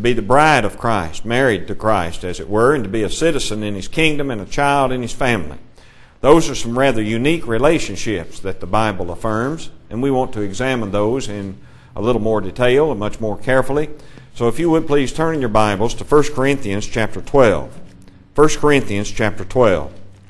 be the bride of Christ, married to Christ, as it were, and to be a citizen in His kingdom and a child in His family. Those are some rather unique relationships that the Bible affirms, and we want to examine those in a little more detail and much more carefully. So if you would please turn in your Bibles to 1 Corinthians chapter 12. 1 Corinthians chapter 12.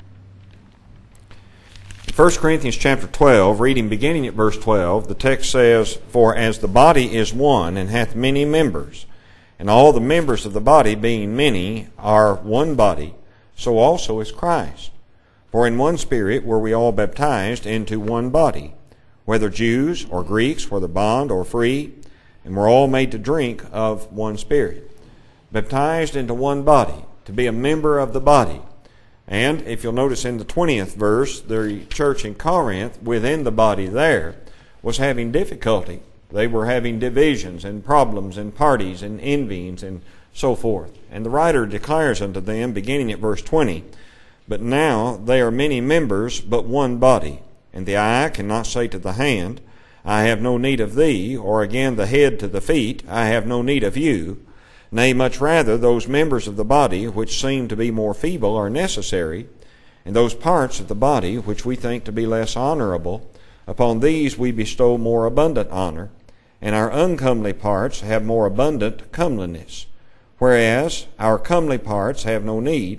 1 Corinthians chapter 12, reading beginning at verse 12, the text says, "For as the body is one, and hath many members, and all the members of the body, being many, are one body, so also is Christ. For in one Spirit were we all baptized into one body, whether Jews or Greeks, whether bond or free, and were all made to drink of one Spirit." Baptized into one body, to be a member of the body. And if you'll notice in the 20th verse, the church in Corinth, within the body there, was having difficulty. They were having divisions and problems and parties and envyings and so forth. And the writer declares unto them, beginning at verse 20, "But now they are many members, but one body. And the eye cannot say to the hand, I have no need of thee, or again the head to the feet, I have no need of you. Nay, much rather, those members of the body which seem to be more feeble are necessary, and those parts of the body which we think to be less honorable, upon these we bestow more abundant honor, and our uncomely parts have more abundant comeliness. Whereas our comely parts have no need,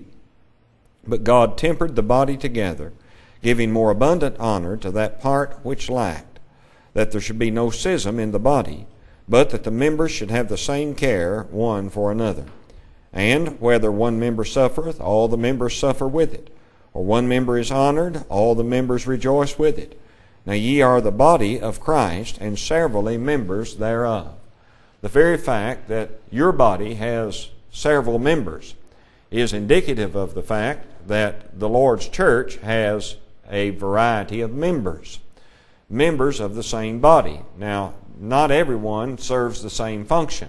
but God tempered the body together, giving more abundant honor to that part which lacked, that there should be no schism in the body, but that the members should have the same care one for another. And whether one member suffereth, all the members suffer with it. Or one member is honored, all the members rejoice with it. Now ye are the body of Christ, and severally members thereof." The very fact that your body has several members is indicative of the fact that the Lord's church has a variety of members. Members of the same body. Now, not everyone serves the same function.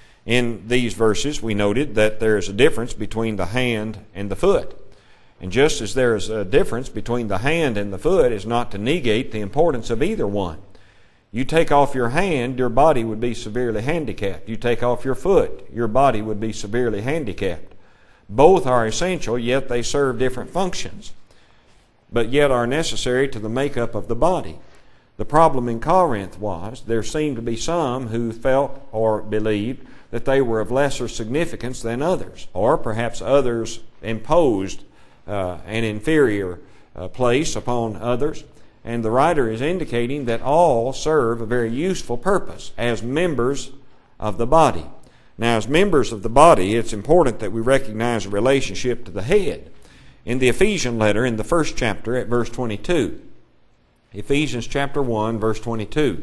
In these verses, we noted that there is a difference between the hand and the foot. And just as there is a difference between the hand and the foot, is not to negate the importance of either one. You take off your hand, your body would be severely handicapped. You take off your foot, your body would be severely handicapped. Both are essential, yet they serve different functions, but yet are necessary to the makeup of the body. The problem in Corinth was there seemed to be some who felt or believed that they were of lesser significance than others, or perhaps others imposed an inferior place upon others. And the writer is indicating that all serve a very useful purpose as members of the body. Now, as members of the body, it's important that we recognize a relationship to the head. In the Ephesian letter, in the first chapter, at verse 22, Ephesians chapter 1, verse 22.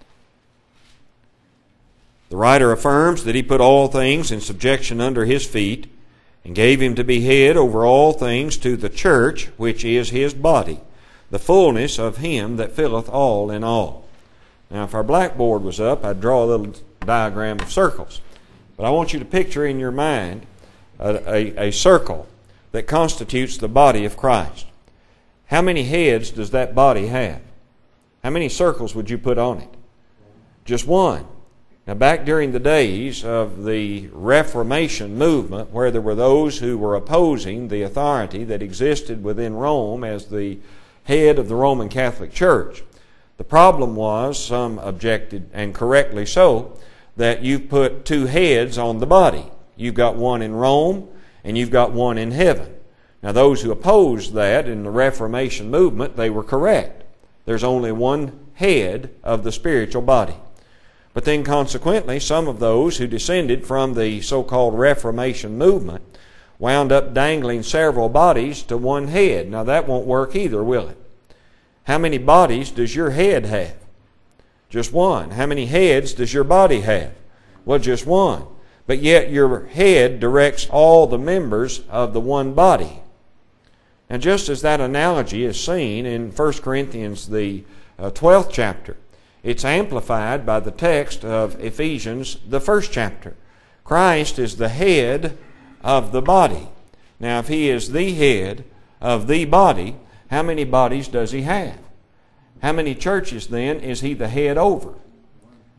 The writer affirms that he put all things in subjection under his feet, and gave him to be head over all things to the church, which is his body, the fullness of him that filleth all in all. Now, if our blackboard was up, I'd draw a little diagram of circles. But I want you to picture in your mind a circle that constitutes the body of Christ. How many heads does that body have? How many circles would you put on it? Just one. Now, back during the days of the Reformation movement, where there were those who were opposing the authority that existed within Rome as the head of the Roman Catholic Church, the problem was, some objected, and correctly so, that you've put two heads on the body. You've got one in Rome, and you've got one in heaven. Now, those who opposed that in the Reformation movement, they were correct. There's only one head of the spiritual body. But then consequently, some of those who descended from the so-called Reformation movement wound up dangling several bodies to one head. Now, that won't work either, will it? How many bodies does your head have? Just one. How many heads does your body have? Well, just one. But yet your head directs all the members of the one body. And just as that analogy is seen in 1 Corinthians, the 12th chapter, it's amplified by the text of Ephesians, the 1st chapter. Christ is the head of the body. Now, if He is the head of the body, how many bodies does He have? How many churches, then, is He the head over?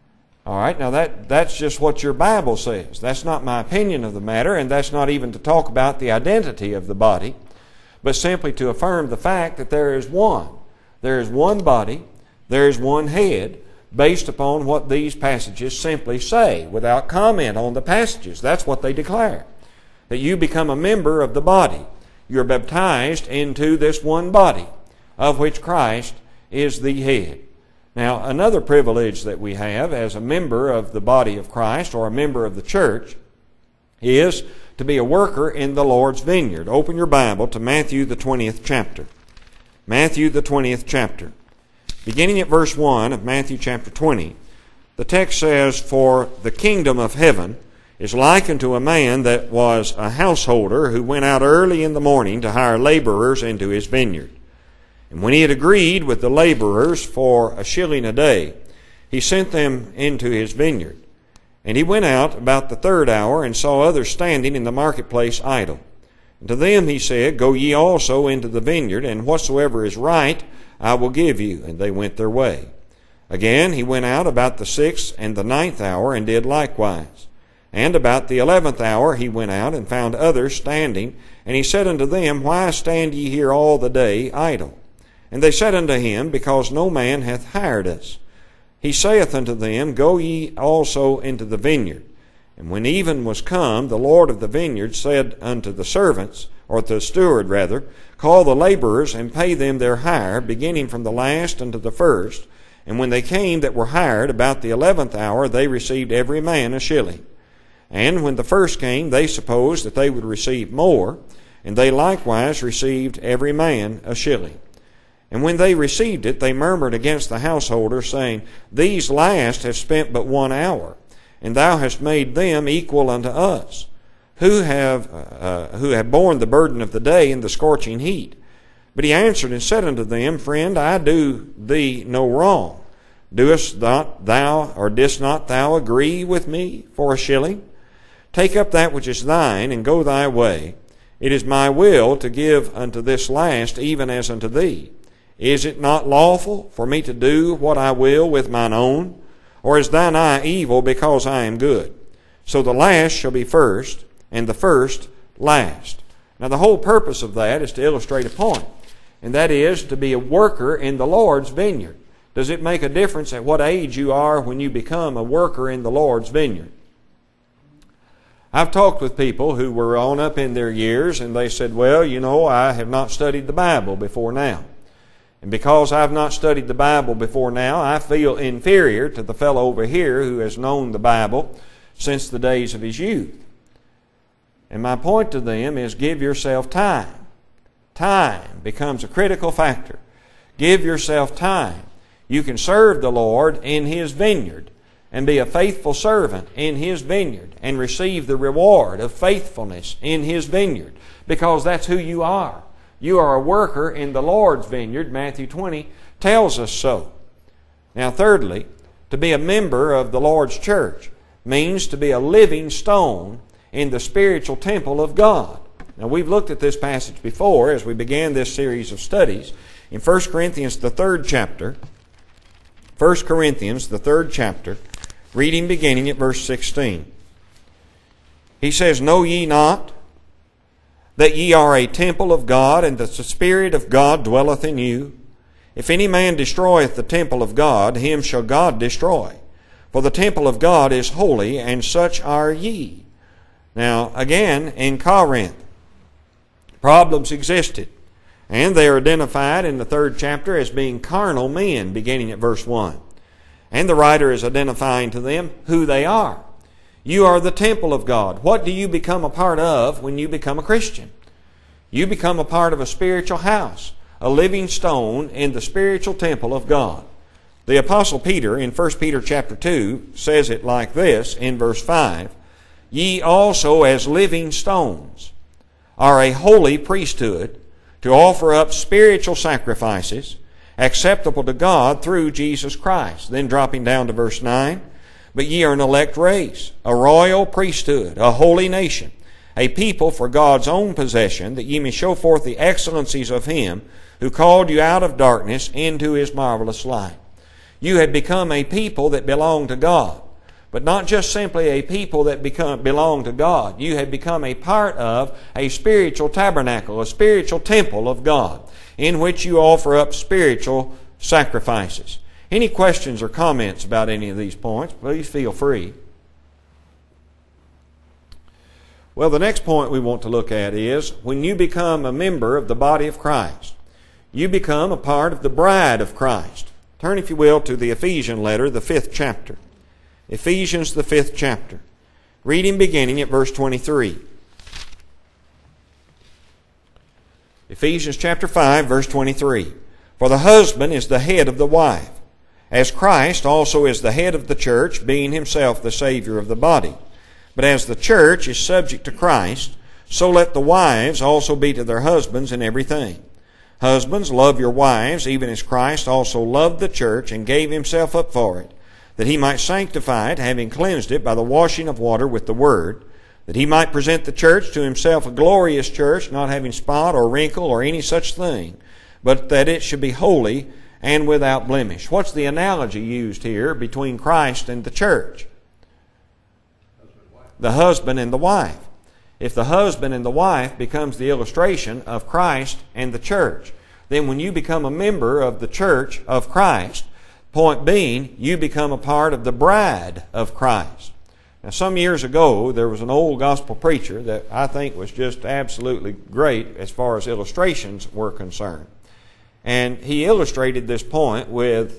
All right, now that's just what your Bible says. That's not my opinion of the matter, and that's not even to talk about the identity of the body, but simply to affirm the fact that there is one. There is one body, there is one head, based upon what these passages simply say, without comment on the passages. That's what they declare. That you become a member of the body. You're baptized into this one body, of which Christ is the head. Now, another privilege that we have as a member of the body of Christ, or a member of the church, is to be a worker in the Lord's vineyard. Open your Bible to Matthew the 20th chapter. Matthew the 20th chapter. Beginning at verse 1 of Matthew chapter 20, the text says, "For the kingdom of heaven is likened to a man that was a householder who went out early in the morning to hire laborers into his vineyard. And when he had agreed with the laborers for a shilling a day, he sent them into his vineyard. And he went out about the third hour and saw others standing in the marketplace idle. And to them he said, Go ye also into the vineyard, and whatsoever is right I will give you. And they went their way. Again he went out about the 6th and the 9th hour, and did likewise. And about the 11th hour he went out, and found others standing. And he said unto them, Why stand ye here all the day idle? And they said unto him, Because no man hath hired us. He saith unto them, Go ye also into the vineyard. And when even was come, the Lord of the vineyard said unto the servants, or to the steward rather, Call the laborers, and pay them their hire, beginning from the last unto the first. And when they came that were hired, about the 11th hour, they received every man a shilling. And when the first came, they supposed that they would receive more, and they likewise received every man a shilling. And when they received it, they murmured against the householder, saying, These last have spent but 1 hour, and thou hast made them equal unto us, who have borne the burden of the day in the scorching heat. But he answered and said unto them, Friend, I do thee no wrong. Didst not thou agree with me for a shilling? Take up that which is thine, and go thy way. It is my will to give unto this last even as unto thee. Is it not lawful for me to do what I will with mine own? Or is thine eye evil because I am good? So the last shall be first, and the first last." Now the whole purpose of that is to illustrate a point, and that is to be a worker in the Lord's vineyard. Does it make a difference at what age you are when you become a worker in the Lord's vineyard? I've talked with people who were on up in their years, and they said, Well, I have not studied the Bible before now. And because I've not studied the Bible before now, I feel inferior to the fellow over here who has known the Bible since the days of his youth. And my point to them is give yourself time. Time becomes a critical factor. Give yourself time. You can serve the Lord in His vineyard and be a faithful servant in His vineyard and receive the reward of faithfulness in His vineyard, because that's who you are. You are a worker in the Lord's vineyard. Matthew 20 tells us so. Now, thirdly, to be a member of the Lord's church means to be a living stone in the spiritual temple of God. Now, we've looked at this passage before as we began this series of studies in 1 Corinthians, the 3rd chapter. 1 Corinthians, the 3rd chapter, reading beginning at verse 16. He says, Know ye not that ye are a temple of God, and that the Spirit of God dwelleth in you? If any man destroyeth the temple of God, him shall God destroy. For the temple of God is holy, and such are ye. Now, again, in Corinth, problems existed, and they are identified in the 3rd chapter as being carnal men, beginning at verse 1. And the writer is identifying to them who they are. You are the temple of God. What do you become a part of when you become a Christian? You become a part of a spiritual house, a living stone in the spiritual temple of God. The Apostle Peter in 1 Peter chapter 2 says it like this in verse 5, Ye also as living stones are a holy priesthood to offer up spiritual sacrifices acceptable to God through Jesus Christ. Then dropping down to verse 9, But ye are an elect race, a royal priesthood, a holy nation, a people for God's own possession, that ye may show forth the excellencies of Him who called you out of darkness into His marvelous light. You have become a people that belong to God. but not just simply a people that belong to God. You have become a part of a spiritual tabernacle, a spiritual temple of God, in which you offer up spiritual sacrifices. Any questions or comments about any of these points, please feel free. Well, the next point we want to look at is when you become a member of the body of Christ, you become a part of the bride of Christ. Turn, if you will, to the Ephesian letter, the 5th chapter. Ephesians, the 5th chapter. Reading beginning at verse 23. Ephesians chapter 5, verse 23. For the husband is the head of the wife, as Christ also is the head of the church, being himself the Savior of the body. But as the church is subject to Christ, so let the wives also be to their husbands in everything. Husbands, love your wives, even as Christ also loved the church and gave himself up for it, that he might sanctify it, having cleansed it by the washing of water with the word, that he might present the church to himself a glorious church, not having spot or wrinkle or any such thing, but that it should be holy and without blemish. What's the analogy used here between Christ and the church? The husband and the wife. If the husband and the wife becomes the illustration of Christ and the church, then when you become a member of the church of Christ, point being, you become a part of the bride of Christ. Now, some years ago, there was an old gospel preacher that I think was just absolutely great as far as illustrations were concerned. And he illustrated this point with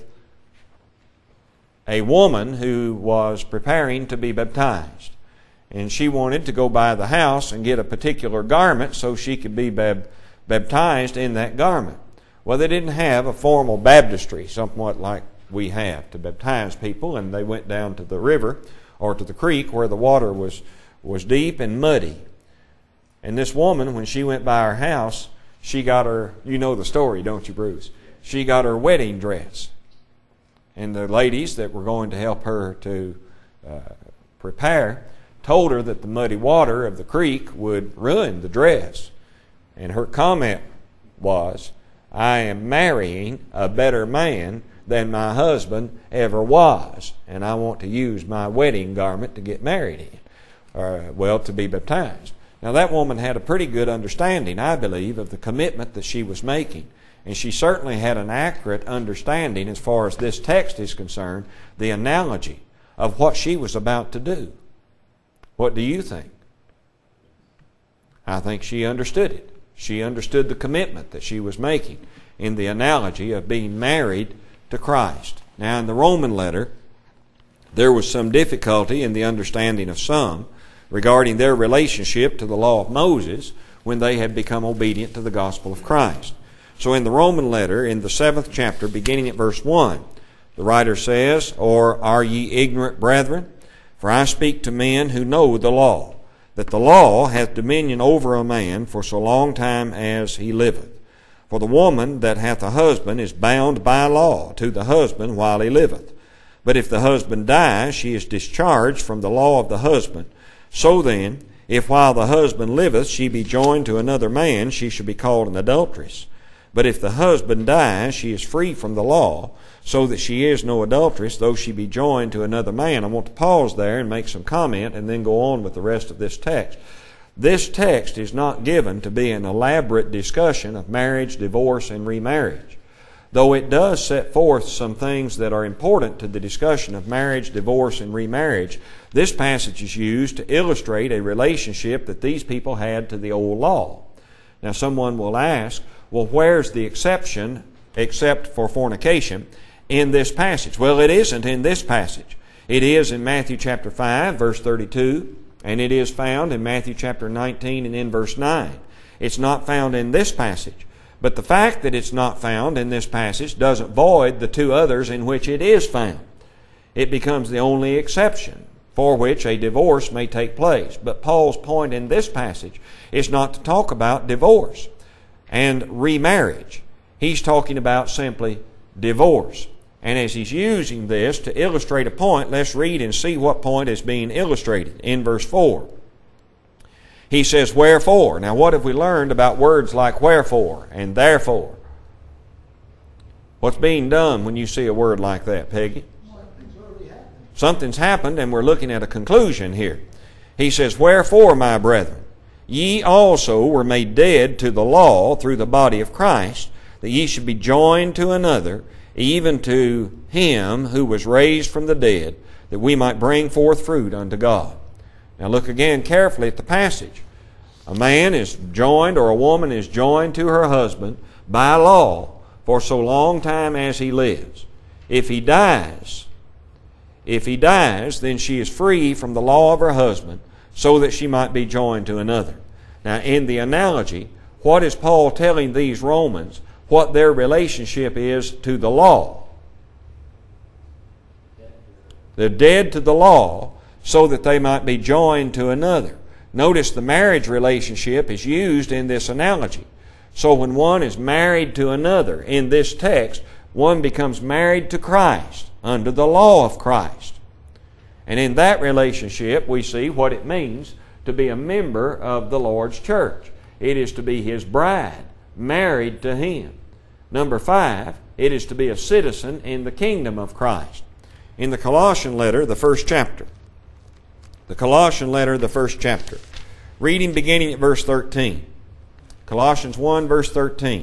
a woman who was preparing to be baptized. And she wanted to go by the house and get a particular garment so she could be baptized in that garment. Well, they didn't have a formal baptistry, somewhat like we have to baptize people, and they went down to the river or to the creek where the water was deep and muddy. And this woman, when she went by her house, she got her, you know the story, don't you, Bruce? She got her wedding dress. And the ladies that were going to help her to prepare told her that the muddy water of the creek would ruin the dress. And her comment was, I am marrying a better man than my husband ever was, and I want to use my wedding garment to get married in, to be baptized. Now that woman had a pretty good understanding, I believe, of the commitment that she was making. And she certainly had an accurate understanding as far as this text is concerned, the analogy of what she was about to do. What do you think? I think she understood it. She understood the commitment that she was making in the analogy of being married to Christ. Now, in the Roman letter, there was some difficulty in the understanding of some regarding their relationship to the law of Moses when they had become obedient to the gospel of Christ. So in the Roman letter, in the 7th chapter, beginning at verse 1, the writer says, Or are ye ignorant, brethren? For I speak to men who know the law, that the law hath dominion over a man for so long time as he liveth. For the woman that hath a husband is bound by law to the husband while he liveth. But if the husband die, she is discharged from the law of the husband. So then, if while the husband liveth she be joined to another man, she shall be called an adulteress. But if the husband die, she is free from the law, so that she is no adulteress, though she be joined to another man. I want to pause there and make some comment and then go on with the rest of this text. This text is not given to be an elaborate discussion of marriage, divorce, and remarriage. Though it does set forth some things that are important to the discussion of marriage, divorce, and remarriage, this passage is used to illustrate a relationship that these people had to the old law. Now someone will ask, well, where's the exception, except for fornication, in this passage? Well, it isn't in this passage. It is in Matthew chapter 5, verse 32, and it is found in Matthew chapter 19 and in verse 9. It's not found in this passage. But the fact that it's not found in this passage doesn't void the two others in which it is found. It becomes the only exception for which a divorce may take place. But Paul's point in this passage is not to talk about divorce and remarriage. He's talking about simply divorce. And as he's using this to illustrate a point, let's read and see what point is being illustrated in verse 4. He says, wherefore. Now what have we learned about words like wherefore and therefore? What's being done when you see a word like that, Peggy? Something's happened and we're looking at a conclusion here. He says, "Wherefore, my brethren, ye also were made dead to the law through the body of Christ, that ye should be joined to another, even to him who was raised from the dead, that we might bring forth fruit unto God." Now look again carefully at the passage. A man is joined, or a woman is joined to her husband by law for so long time as he lives. If he dies, then she is free from the law of her husband, so that she might be joined to another. Now, in the analogy, what is Paul telling these Romans what their relationship is to the law? They're dead to the law so that they might be joined to another. Notice the marriage relationship is used in this analogy. So when one is married to another, in this text, one becomes married to Christ under the law of Christ. And in that relationship, we see what it means to be a member of the Lord's church. It is to be His bride, married to Him. Number 5, it is to be a citizen in the kingdom of Christ. In the Colossian letter, the first chapter. The Colossian letter, the first chapter. Reading beginning at verse 13. Colossians 1, verse 13.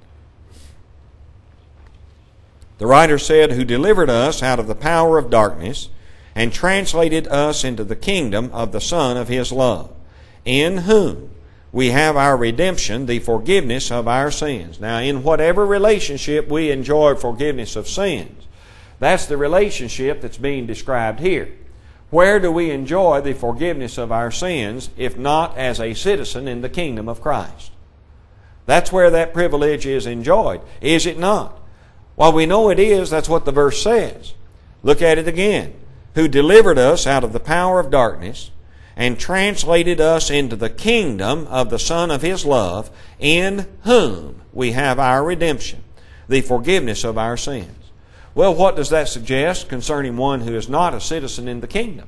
The writer said, "Who delivered us out of the power of darkness, and translated us into the kingdom of the Son of His love, in whom we have our redemption, the forgiveness of our sins." Now, in whatever relationship we enjoy forgiveness of sins, that's the relationship that's being described here. Where do we enjoy the forgiveness of our sins if not as a citizen in the kingdom of Christ? That's where that privilege is enjoyed, is it not? Well, we know it is. That's what the verse says. Look at it again. "Who delivered us out of the power of darkness, and translated us into the kingdom of the Son of His love, in whom we have our redemption, the forgiveness of our sins." Well, what does that suggest concerning one who is not a citizen in the kingdom?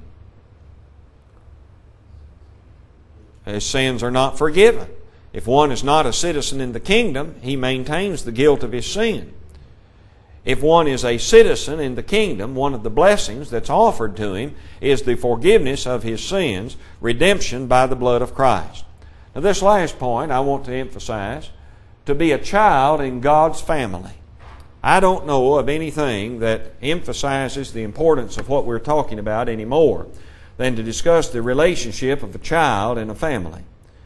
His sins are not forgiven. If one is not a citizen in the kingdom, he maintains the guilt of his sin. If one is a citizen in the kingdom, one of the blessings that's offered to him is the forgiveness of his sins, redemption by the blood of Christ. Now, this last point I want to emphasize, to be a child in God's family. I don't know of anything that emphasizes the importance of what we're talking about any more than to discuss the relationship of a child and a family.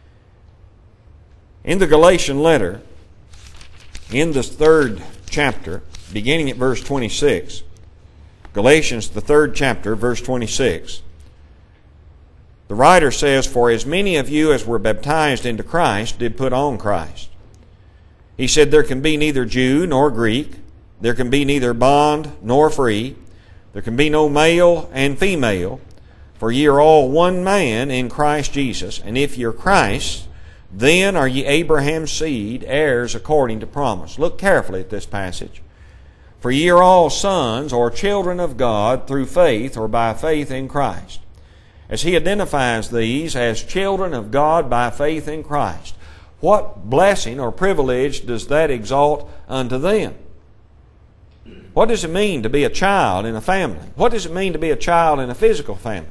In the Galatian letter, in the 3rd chapter, beginning at verse 26, Galatians, the 3rd chapter, verse 26, the writer says, "For as many of you as were baptized into Christ did put on Christ." He said, "There can be neither Jew nor Greek, there can be neither bond nor free, there can be no male and female, for ye are all one man in Christ Jesus. And if ye are Christ, then are ye Abraham's seed, heirs according to promise." Look carefully at this passage. "For ye are all sons or children of God through faith or by faith in Christ." As he identifies these as children of God by faith in Christ, what blessing or privilege does that exalt unto them? What does it mean to be a child in a family? What does it mean to be a child in a physical family?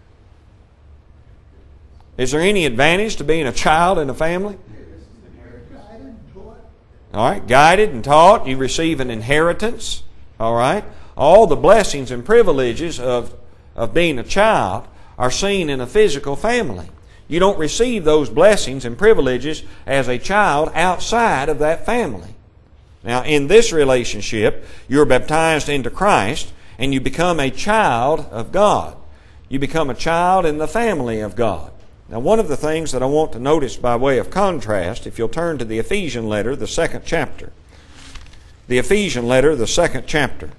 Is there any advantage to being a child in a family? All right, guided and taught. You receive an inheritance. All right. All the blessings and privileges of being a child are seen in a physical family. You don't receive those blessings and privileges as a child outside of that family. Now, in this relationship, you're baptized into Christ and you become a child of God. You become a child in the family of God. Now, one of the things that I want to notice by way of contrast, if you'll turn to the Ephesian letter, the 2nd chapter. The Ephesian letter, the 2nd chapter.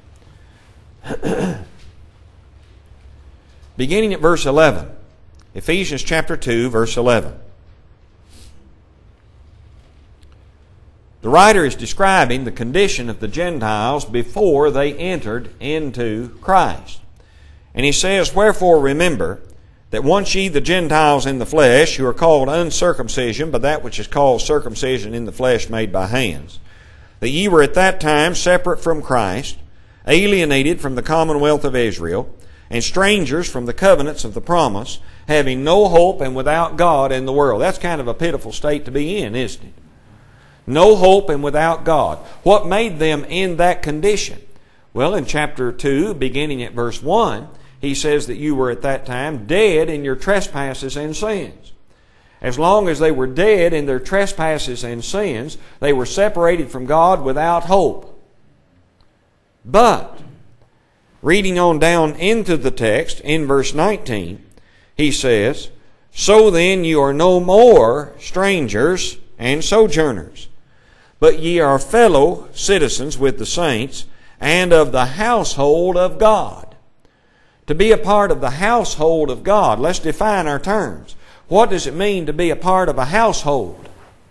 Beginning at verse 11. Ephesians chapter 2, verse 11. The writer is describing the condition of the Gentiles before they entered into Christ. And he says, "Wherefore remember that once ye the Gentiles in the flesh, who are called uncircumcision by that which is called circumcision in the flesh made by hands, that ye were at that time separate from Christ, alienated from the commonwealth of Israel, and strangers from the covenants of the promise, having no hope and without God in the world. That's kind of a pitiful state to be in, isn't it? No hope and without God. What made them in that condition? Well, in chapter 2, beginning at verse 1, he says that you were at that time dead in your trespasses and sins. As long as they were dead in their trespasses and sins, they were separated from God without hope. But, reading on down into the text, in verse 19, he says, So then you are no more strangers and sojourners, but ye are fellow citizens with the saints and of the household of God. To be a part of the household of God, let's define our terms. What does it mean to be a part of a household?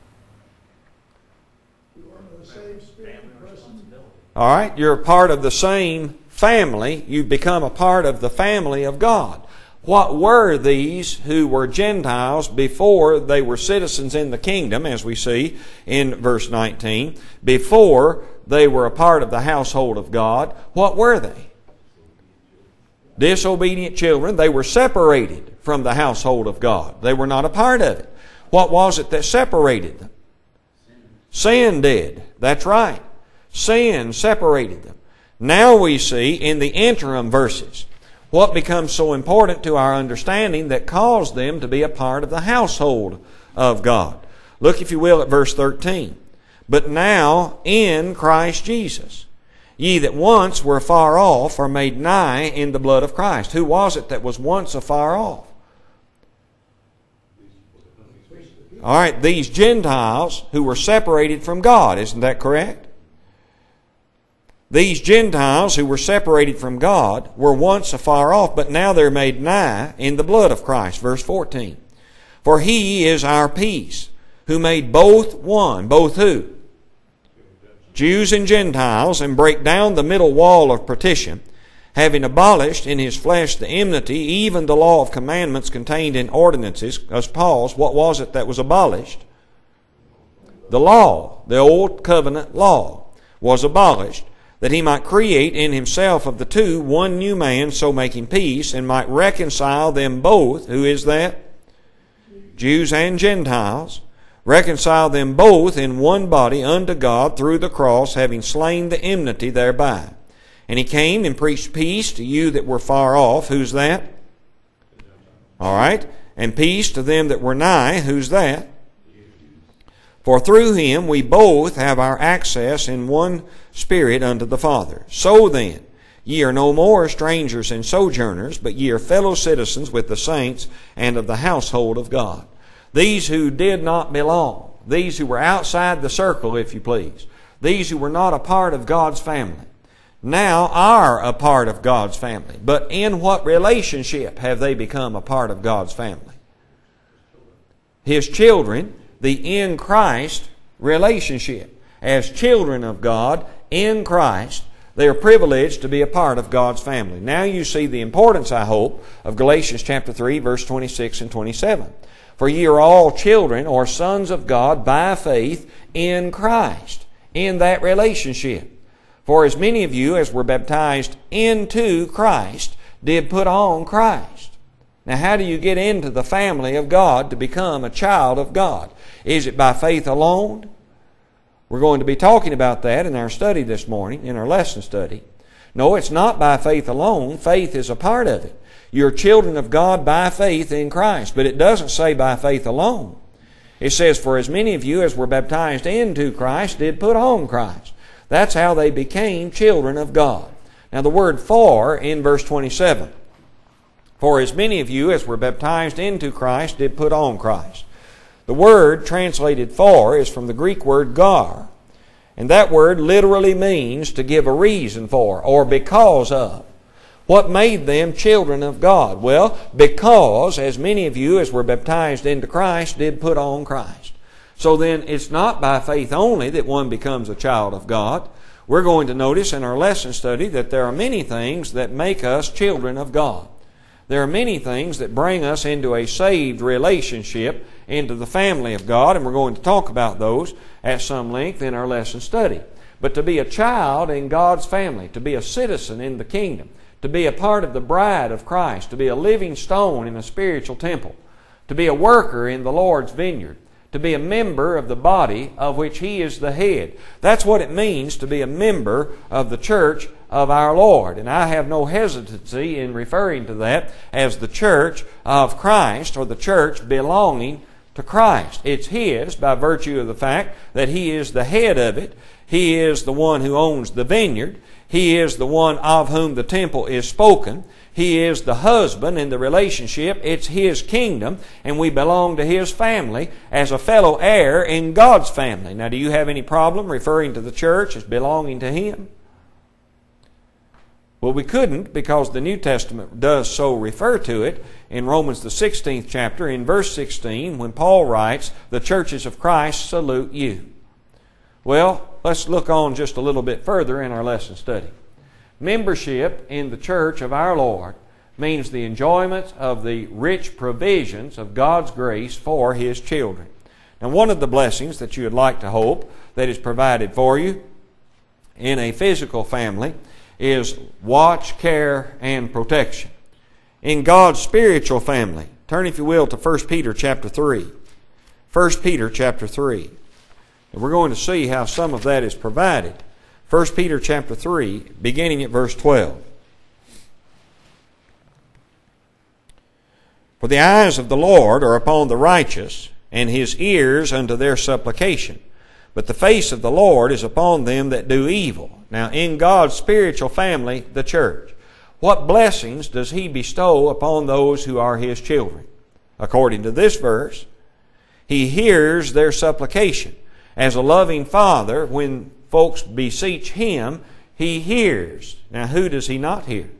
All right, you're a part of the same family. You become a part of the family of God. What were these who were Gentiles before they were citizens in the kingdom, as we see in verse 19? Before they were a part of the household of God, what were they? Disobedient children. They were separated from the household of God. They were not a part of it. What was it that separated them? Sin did. That's right. Sin separated them. Now we see in the interim verses what becomes so important to our understanding that caused them to be a part of the household of God. Look, if you will, at verse 13. But now in Christ Jesus, ye that once were far off are made nigh in the blood of Christ. Who was it that was once afar off? All right, these Gentiles who were separated from God. Isn't that correct? These Gentiles who were separated from God were once afar off, but now they're made nigh in the blood of Christ. Verse 14. For He is our peace, who made both one. Both who? Jews and Gentiles, and break down the middle wall of partition, having abolished in His flesh the enmity, even the law of commandments contained in ordinances. As Paul's, what was it that was abolished? The law, the old covenant law, was abolished, that He might create in Himself of the two one new man, so making peace, and might reconcile them both. Who is that? Jews and Gentiles. Reconcile them both in one body unto God through the cross, having slain the enmity thereby. And He came and preached peace to you that were far off. Who's that? All right. And peace to them that were nigh. Who's that? For through Him we both have our access in one Spirit unto the Father. So then, ye are no more strangers and sojourners, but ye are fellow citizens with the saints and of the household of God. These who did not belong, these who were outside the circle, if you please, these who were not a part of God's family, now are a part of God's family. But in what relationship have they become a part of God's family? His children, the in Christ relationship. As children of God in Christ, they are privileged to be a part of God's family. Now you see the importance, I hope, of Galatians chapter 3, verse 26 and 27. For ye are all children or sons of God by faith in Christ, in that relationship. For as many of you as were baptized into Christ did put on Christ. Now how do you get into the family of God to become a child of God? Is it by faith alone? We're going to be talking about that in our study this morning, in our lesson study. No, it's not by faith alone. Faith is a part of it. You're children of God by faith in Christ. But it doesn't say by faith alone. It says, for as many of you as were baptized into Christ did put on Christ. That's how they became children of God. Now the word for in verse 27. For as many of you as were baptized into Christ did put on Christ. The word translated for is from the Greek word gar. And that word literally means to give a reason for or because of. What made them children of God? Well, because as many of you as were baptized into Christ did put on Christ. So then it's not by faith only that one becomes a child of God. We're going to notice in our lesson study that there are many things that make us children of God. There are many things that bring us into a saved relationship, into the family of God, and we're going to talk about those at some length in our lesson study. But to be a child in God's family, to be a citizen in the kingdom, to be a part of the bride of Christ, to be a living stone in a spiritual temple, to be a worker in the Lord's vineyard, to be a member of the body of which He is the head. That's what it means to be a member of the church of our Lord. And I have no hesitancy in referring to that as the church of Christ, or the church belonging to Christ. It's His by virtue of the fact that He is the head of it. He is the one who owns the vineyard. He is the one of whom the temple is spoken. He is the husband in the relationship. It's His kingdom, and we belong to His family as a fellow heir in God's family. Now, do you have any problem referring to the church as belonging to Him? Well, we couldn't, because the New Testament does so refer to it in Romans the 16th chapter, in verse 16, when Paul writes, "The churches of Christ salute you." Well, let's look on just a little bit further in our lesson study. Membership in the church of our Lord means the enjoyment of the rich provisions of God's grace for His children. Now, one of the blessings that you would like to hope that is provided for you in a physical family is watch, care, and protection. In God's spiritual family, turn, if you will, to 1 Peter chapter 3. 1 Peter chapter 3. And we're going to see how some of that is provided. 1 Peter chapter 3, beginning at verse 12. "For the eyes of the Lord are upon the righteous, and His ears unto their supplication. But the face of the Lord is upon them that do evil." Now, in God's spiritual family, the church, what blessings does He bestow upon those who are His children? According to this verse, He hears their supplication. As a loving Father, when folks beseech Him, He hears. Now, who does He not hear?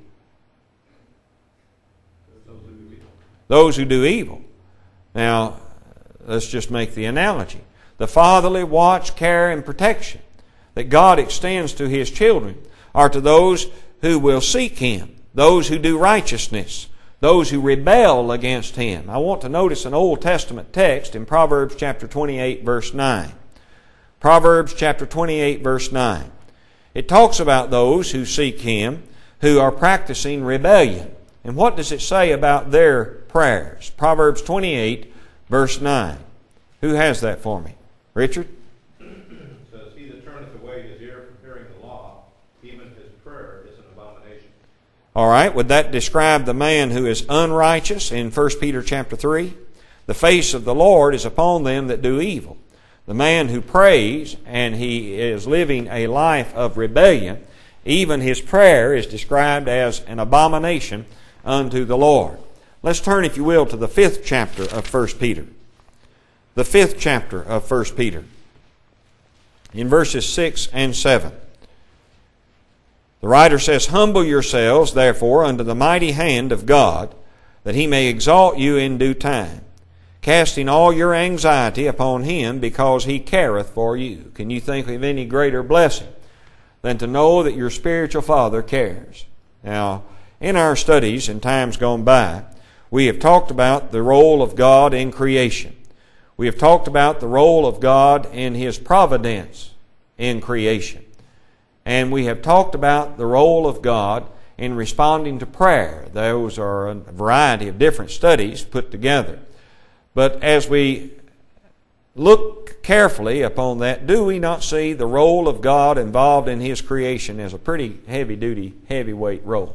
Those who do evil. Now, let's just make the analogy. The fatherly watch, care, and protection that God extends to His children are to those who will seek Him, those who do righteousness, those who rebel against Him. I want to notice an Old Testament text in Proverbs chapter 28, verse 9. Proverbs chapter 28, verse 9. It talks about those who seek Him, who are practicing rebellion. And what does it say about their prayers? Proverbs 28, verse 9. Who has that for me? Richard? It says, "He that turneth away his ear from hearing the law, even his prayer is an abomination." All right, would that describe the man who is unrighteous in 1 Peter chapter 3? "The face of the Lord is upon them that do evil." The man who prays and he is living a life of rebellion, even his prayer is described as an abomination unto the Lord. Let's turn, if you will, to the 5th chapter of 1 Peter. The 5th chapter of 1 Peter. In verses 6 and 7. The writer says, "Humble yourselves, therefore, under the mighty hand of God, that He may exalt you in due time, casting all your anxiety upon Him, because He careth for you." Can you think of any greater blessing than to know that your spiritual Father cares? Now, in our studies in times gone by, we have talked about the role of God in creation. We have talked about the role of God in His providence in creation. And we have talked about the role of God in responding to prayer. Those are a variety of different studies put together. But as we look carefully upon that, do we not see the role of God involved in His creation as a pretty heavy-duty, heavyweight role?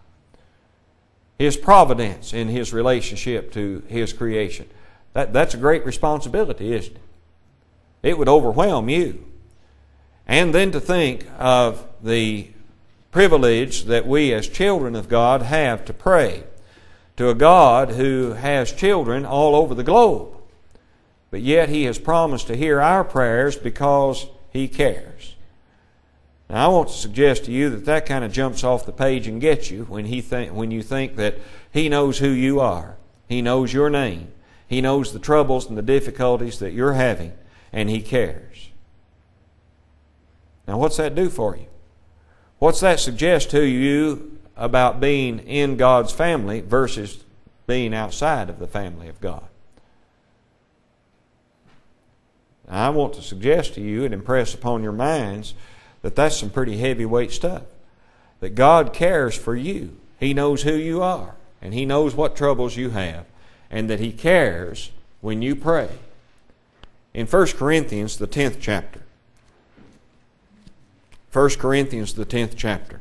His providence in His relationship to His creation. That's a great responsibility, isn't it? It would overwhelm you. And then to think of the privilege that we as children of God have to pray to a God who has children all over the globe. But yet He has promised to hear our prayers because He cares. Now, I want to suggest to you that that kind of jumps off the page and gets you when you think that He knows who you are. He knows your name. He knows the troubles and the difficulties that you're having, and He cares. Now, what's that do for you? What's that suggest to you about being in God's family versus being outside of the family of God? Now, I want to suggest to you and impress upon your minds that that's some pretty heavyweight stuff. that God cares for you. He knows who you are, and He knows what troubles you have, and that He cares when you pray. In 1 Corinthians, the 10th chapter. 1 Corinthians, the 10th chapter.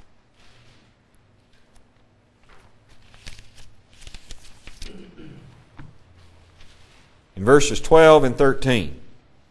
In verses 12 and 13.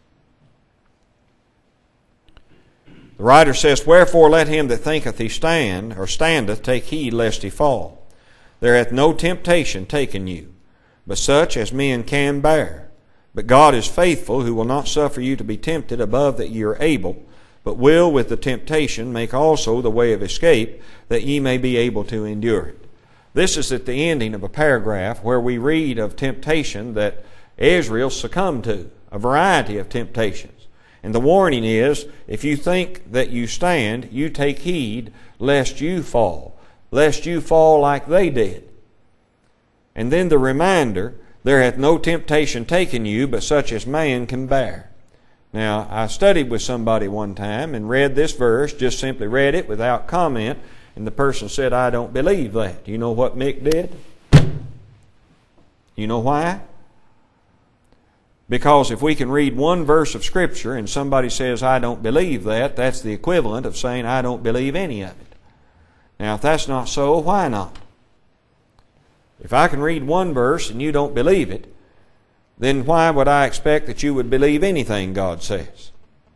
The writer says, Wherefore let him that thinketh he stand, or standeth, take heed lest he fall. There hath no temptation taken you, but such as men can bear. But God is faithful, who will not suffer you to be tempted above that ye are able, but will with the temptation make also the way of escape, that ye may be able to endure it. This is at the ending of a paragraph where we read of temptation that Israel succumbed to, a variety of temptations. And the warning is, if you think that you stand, you take heed lest you fall like they did. And then the reminder, there hath no temptation taken you, but such as man can bear. Now, I studied with somebody one time and read this verse, just simply read it without comment, and the person said, I don't believe that. You know what Mick did? You know why? Because if we can read one verse of Scripture and somebody says, I don't believe that, that's the equivalent of saying, I don't believe any of it. Now, if that's not so, why not? If I can read one verse and you don't believe it, then why would I expect that you would believe anything God says?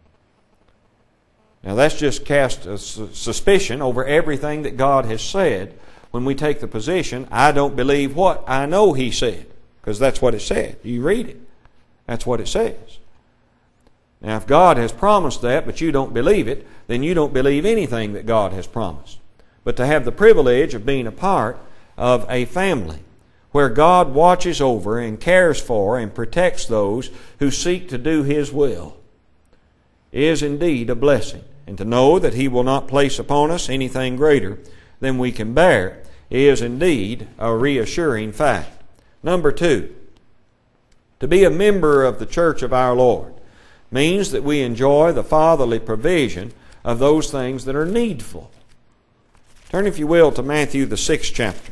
Now, that's just cast a suspicion over everything that God has said when we take the position, I don't believe what I know He said. Because that's what it said. You read it. That's what it says. Now, if God has promised that, but you don't believe it, then you don't believe anything that God has promised. But to have the privilege of being a part of a family where God watches over and cares for and protects those who seek to do His will is indeed a blessing. And to know that He will not place upon us anything greater than we can bear is indeed a reassuring fact. Number 2, to be a member of the church of our Lord means that we enjoy the fatherly provision of those things that are needful. Turn, if you will, to Matthew the 6th chapter.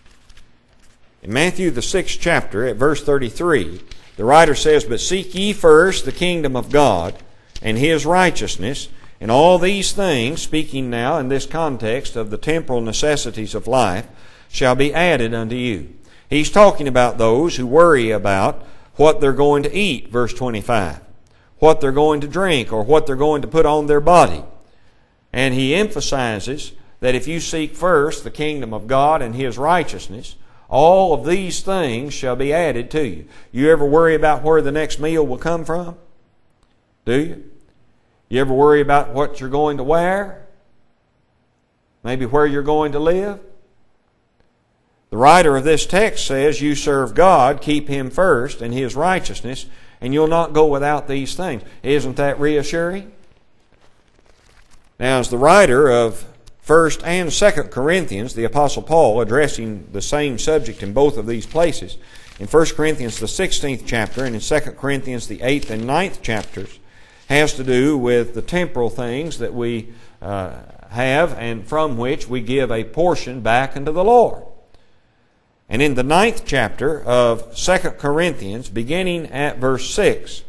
In Matthew the 6th chapter, at verse 33, the writer says, But seek ye first the kingdom of God and His righteousness, and all these things, speaking now in this context of the temporal necessities of life, shall be added unto you. He's talking about those who worry about what they're going to eat, verse 25, what they're going to drink, or what they're going to put on their body. And he emphasizes that if you seek first the kingdom of God and His righteousness, all of these things shall be added to you. You ever worry about where the next meal will come from? Do you? You ever worry about what you're going to wear? Maybe where you're going to live? The writer of this text says, you serve God, keep Him first and His righteousness, and you'll not go without these things. Isn't that reassuring? Now, as the writer of 1 and 2 Corinthians, the Apostle Paul, addressing the same subject in both of these places, in 1 Corinthians the 16th chapter and in 2 Corinthians the 8th and 9th chapters, has to do with the temporal things that we have and from which we give a portion back unto the Lord. And in the 9th chapter of 2 Corinthians, beginning at verse 6,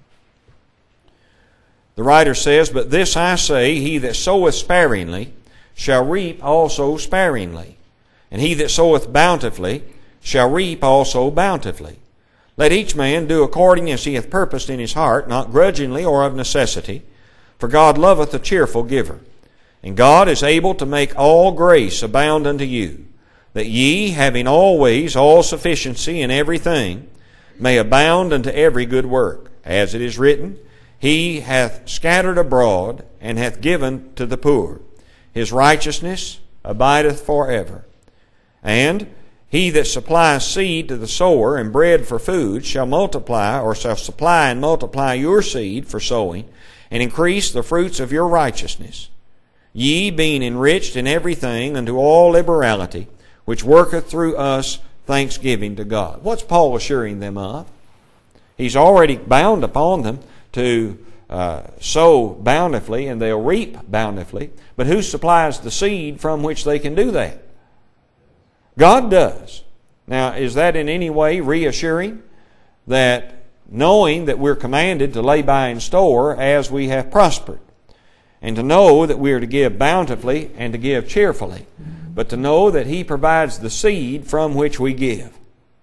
the writer says, But this I say, he that soweth sparingly shall reap also sparingly, and he that soweth bountifully shall reap also bountifully. Let each man do according as he hath purposed in his heart, not grudgingly or of necessity, for God loveth a cheerful giver. And God is able to make all grace abound unto you, that ye, having always all sufficiency in everything, may abound unto every good work. As it is written, He hath scattered abroad, and hath given to the poor. His righteousness abideth forever. And he that supplies seed to the sower and bread for food shall multiply, or shall supply and multiply your seed for sowing, and increase the fruits of your righteousness. Ye, being enriched in everything unto all liberality, which worketh through us thanksgiving to God. What's Paul assuring them of? He's already bound upon them to sow bountifully and they'll reap bountifully. But who supplies the seed from which they can do that? God does. Now, is that in any way reassuring? That knowing that we're commanded to lay by in store as we have prospered, and to know that we are to give bountifully and to give cheerfully, but to know that He provides the seed from which we give.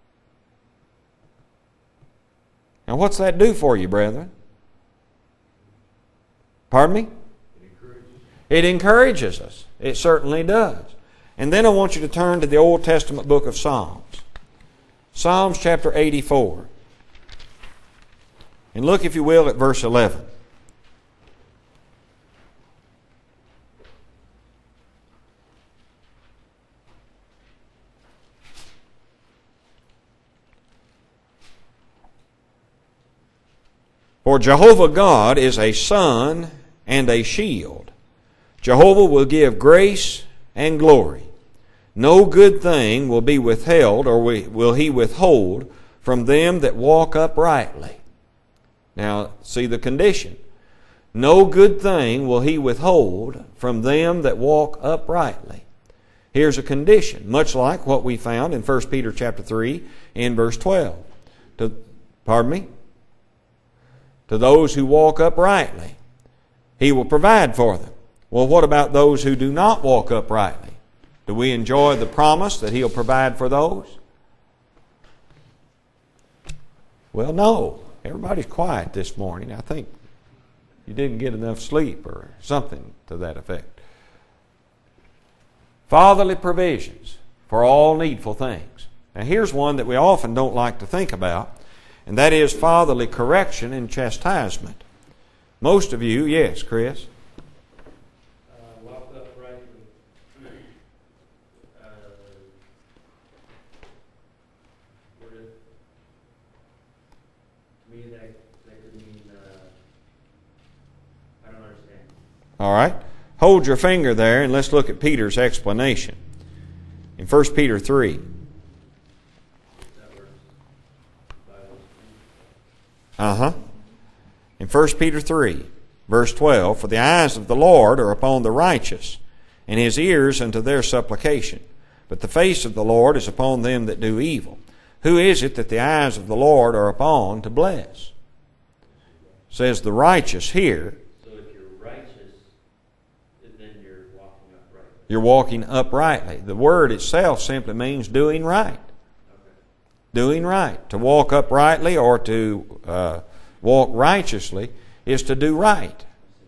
Now, what's that do for you, brethren? Pardon me? It encourages us. It certainly does. And then I want you to turn to the Old Testament book of Psalms. Psalms chapter 84. And look, if you will, at verse 11. For Jehovah God is a sun and a shield. Jehovah will give grace and glory. No good thing will be withheld, or will He withhold from them that walk uprightly. Now, see the condition. No good thing will He withhold from them that walk uprightly. Here's a condition, much like what we found in 1 Peter chapter 3 and verse 12. Pardon me? To those who walk uprightly, He will provide for them. Well, what about those who do not walk uprightly? Do we enjoy the promise that He'll provide for those? Well, no. Everybody's quiet this morning. I think you didn't get enough sleep or something to that effect. Fatherly provisions for all needful things. Now here's one that we often don't like to think about, and that is fatherly correction and chastisement. Most of you, yes, Chris? Walk uprightly. To me, that could mean, I don't understand. All right. Hold your finger there and let's look at Peter's explanation. In 1 Peter 3. In 1 Peter 3, verse 12, for the eyes of the Lord are upon the righteous, and His ears unto their supplication. But the face of the Lord is upon them that do evil. Who is it that the eyes of the Lord are upon to bless? Says the righteous here. So if you're righteous, then you're walking uprightly. You're walking uprightly. The word itself simply means doing right. Okay. Doing right. To walk uprightly or to walk righteously is to do right.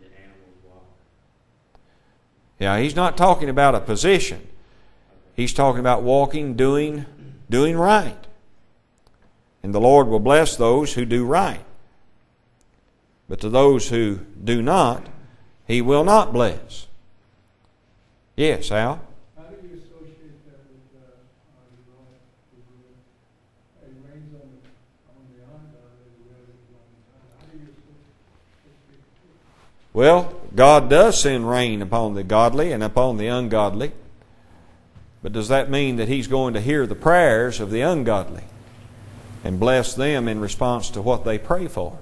Yeah, he's not talking about a position. He's talking about walking, doing right. And the Lord will bless those who do right. But to those who do not, He will not bless. Yes, Al? How do you associate that with it rains on the ungodly as well as on the godly? How do you associate it? Well, God does send rain upon the godly and upon the ungodly. But does that mean that He's going to hear the prayers of the ungodly and bless them in response to what they pray for?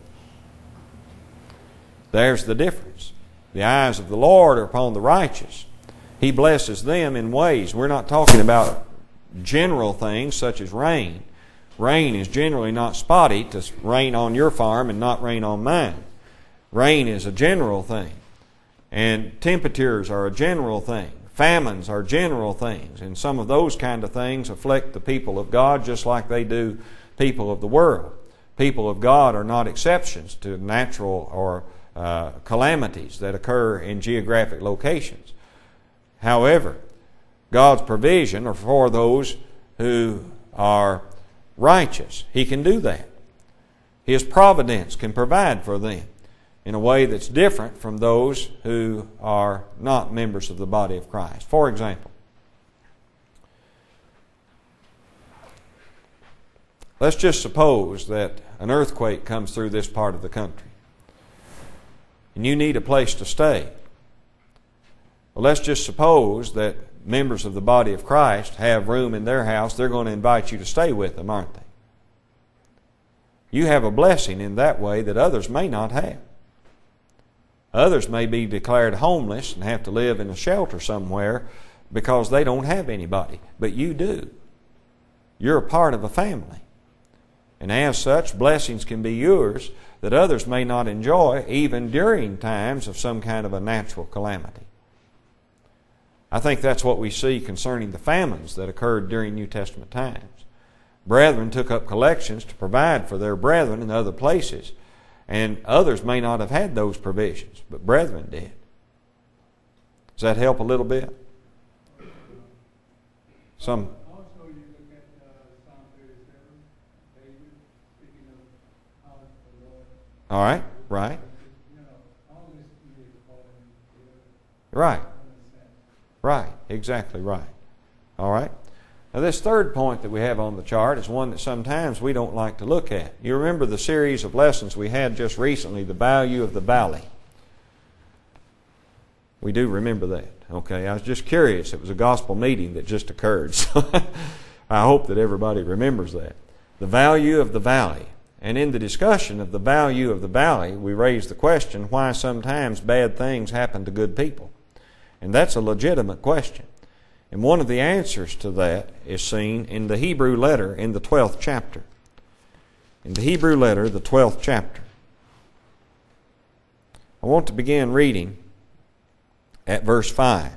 There's the difference. The eyes of the Lord are upon the righteous. He blesses them in ways. We're not talking about general things such as rain. Rain is generally not spotty to rain on your farm and not rain on mine. Rain is a general thing. And temperatures are a general thing. Famines are general things. And some of those kind of things afflict the people of God just like they do people of the world. People of God are not exceptions to natural or calamities that occur in geographic locations. However, God's provision are for those who are righteous. He can do that. His providence can provide for them in a way that's different from those who are not members of the body of Christ. For example, let's just suppose that an earthquake comes through this part of the country and you need a place to stay. Well, let's just suppose that members of the body of Christ have room in their house. They're going to invite you to stay with them, aren't they? You have a blessing in that way that others may not have. Others may be declared homeless and have to live in a shelter somewhere because they don't have anybody. But you do. You're a part of a family. And as such, blessings can be yours that others may not enjoy even during times of some kind of a natural calamity. I think that's what we see concerning the famines that occurred during New Testament times. Brethren took up collections to provide for their brethren in other places, and others may not have had those provisions, but brethren did. Does that help a little bit? Some. Also, you look at Psalm 37, David speaking of how the Lord. All right, right. You know, all this to me is falling together. Right. In a sense. Right, exactly right. All right. Now this third point that we have on the chart is one that sometimes we don't like to look at. You remember the series of lessons we had just recently, the value of the valley. We do remember that. Okay, I was just curious. It was a gospel meeting that just occurred, so I hope that everybody remembers that. The value of the valley. And in the discussion of the value of the valley, we raised the question why sometimes bad things happen to good people. And that's a legitimate question. And one of the answers to that is seen in the Hebrew letter in the 12th chapter. In the Hebrew letter, the 12th chapter. I want to begin reading at verse 5.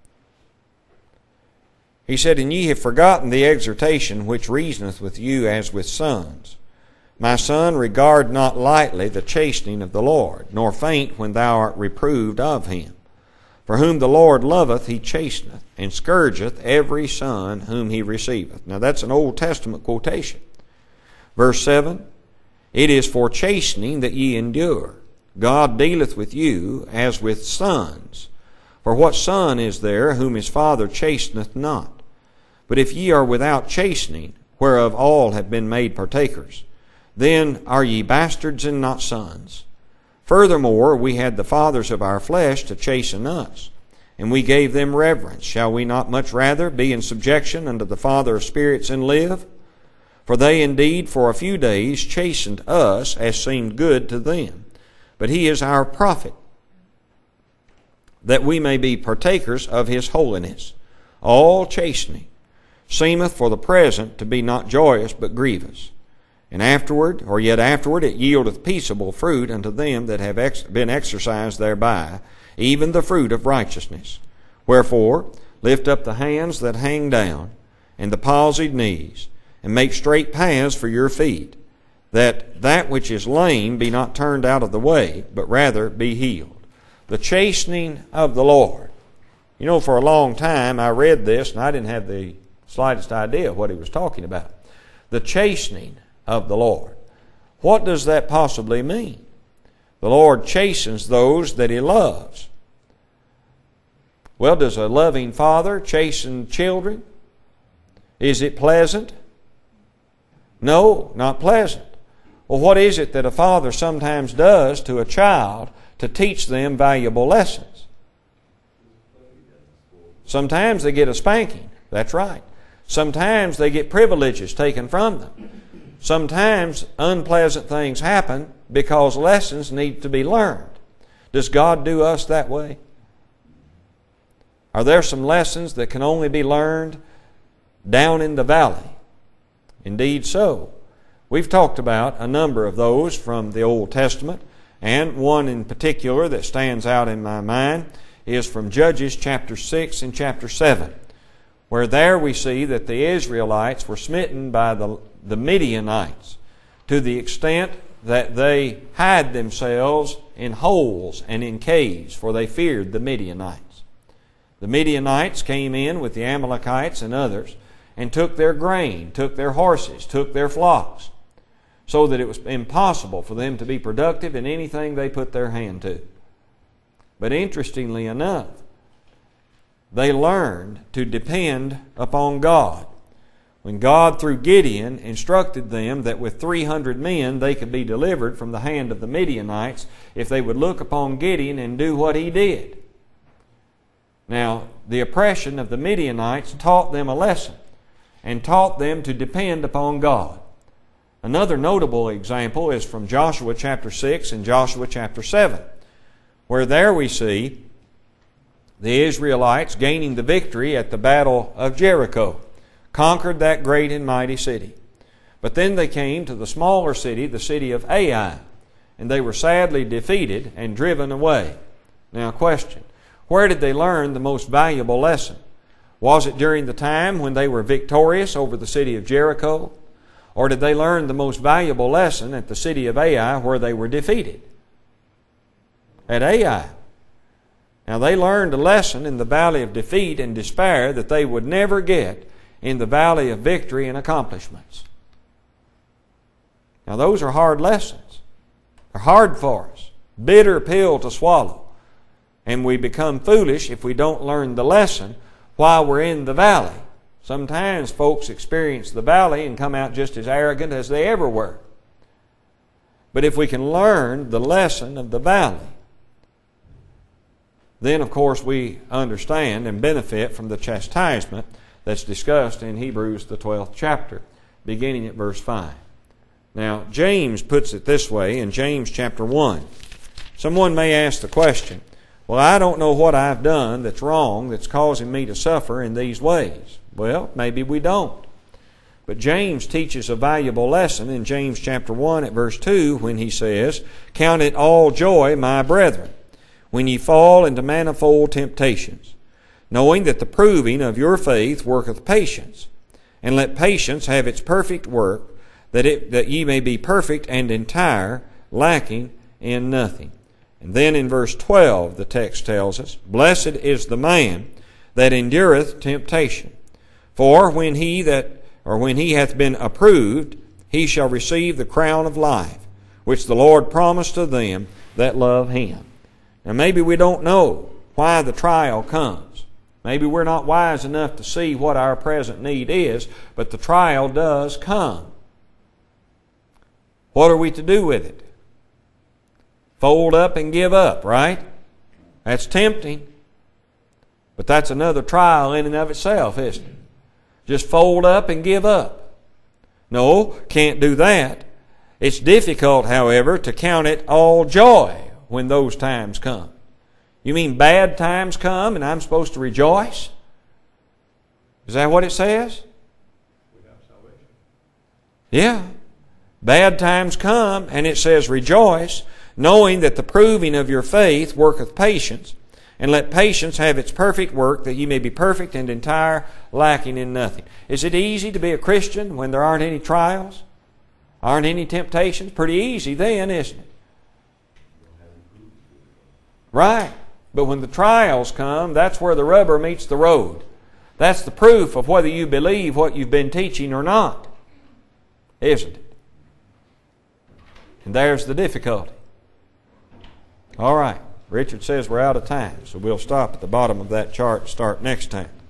He said, "And ye have forgotten the exhortation which reasoneth with you as with sons. My son, regard not lightly the chastening of the Lord, nor faint when thou art reproved of him. For whom the Lord loveth, he chasteneth, and scourgeth every son whom he receiveth." Now that's an Old Testament quotation. Verse 7, "It is for chastening that ye endure. God dealeth with you as with sons. For what son is there whom his father chasteneth not? But if ye are without chastening, whereof all have been made partakers, then are ye bastards and not sons. Furthermore, we had the fathers of our flesh to chasten us, and we gave them reverence. Shall we not much rather be in subjection unto the Father of spirits and live? For they indeed for a few days chastened us as seemed good to them. But he is our prophet, that we may be partakers of his holiness. All chastening seemeth for the present to be not joyous but grievous. And afterward, or yet afterward, it yieldeth peaceable fruit unto them that have been exercised thereby, even the fruit of righteousness. Wherefore, lift up the hands that hang down, and the palsied knees, and make straight paths for your feet, that which is lame be not turned out of the way, but rather be healed. The chastening of the Lord. You know, for a long time I read this, and I didn't have the slightest idea what he was talking about. The chastening of the Lord. What does that possibly mean? The Lord chastens those that he loves. Well, does a loving father chasten children? Is it pleasant? No, not pleasant. Well, what is it that a father sometimes does to a child to teach them valuable lessons? Sometimes they get a spanking. That's right. Sometimes they get privileges taken from them. Sometimes unpleasant things happen because lessons need to be learned. Does God do us that way? Are there some lessons that can only be learned down in the valley? Indeed so. We've talked about a number of those from the Old Testament, and one in particular that stands out in my mind is from Judges chapter 6 and chapter 7, where there we see that the Israelites were smitten by the Midianites to the extent that they hid themselves in holes and in caves, for they feared the Midianites. The Midianites came in with the Amalekites and others and took their grain, took their horses, took their flocks, so that it was impossible for them to be productive in anything they put their hand to. But interestingly enough, they learned to depend upon God. When God, through Gideon, instructed them that with 300 men they could be delivered from the hand of the Midianites if they would look upon Gideon and do what he did. Now, the oppression of the Midianites taught them a lesson and taught them to depend upon God. Another notable example is from Joshua chapter 6 and Joshua chapter 7, where there we see the Israelites gaining the victory at the battle of Jericho, conquered that great and mighty city. But then they came to the smaller city, the city of Ai, and they were sadly defeated and driven away. Now, question, where did they learn the most valuable lesson? Was it during the time when they were victorious over the city of Jericho? Or did they learn the most valuable lesson at the city of Ai where they were defeated? At Ai. Now, they learned a lesson in the valley of defeat and despair that they would never get in the valley of victory and accomplishments. Now, those are hard lessons. They're hard for us. Bitter pill to swallow. And we become foolish if we don't learn the lesson while we're in the valley. Sometimes folks experience the valley and come out just as arrogant as they ever were. But if we can learn the lesson of the valley, then of course we understand and benefit from the chastisement that's discussed in Hebrews the 12th chapter, beginning at verse 5. Now, James puts it this way in James chapter 1. Someone may ask the question, well, I don't know what I've done that's wrong that's causing me to suffer in these ways. Well, maybe we don't. But James teaches a valuable lesson in James chapter 1 at verse 2 when he says, "Count it all joy, my brethren, when ye fall into manifold temptations, knowing that the proving of your faith worketh patience. And let patience have its perfect work, that ye may be perfect and entire, lacking in nothing." And then in verse 12, the text tells us, "Blessed is the man that endureth temptation. For when he hath been approved, he shall receive the crown of life, which the Lord promised to them that love him." Now maybe we don't know why the trial comes. Maybe we're not wise enough to see what our present need is, but the trial does come. What are we to do with it? Fold up and give up, right? That's tempting. But that's another trial in and of itself, isn't it? Just fold up and give up. No, can't do that. It's difficult, however, to count it all joy when those times come. You mean bad times come and I'm supposed to rejoice? Is that what it says? We have salvation. Yeah. Bad times come and it says rejoice, knowing that the proving of your faith worketh patience. And let patience have its perfect work, that ye may be perfect and entire, lacking in nothing. Is it easy to be a Christian when there aren't any trials? Aren't any temptations? Pretty easy then, isn't it? Right. But when the trials come, that's where the rubber meets the road. That's the proof of whether you believe what you've been teaching or not. Isn't it? And there's the difficulty. All right. Richard says we're out of time, so we'll stop at the bottom of that chart and start next time.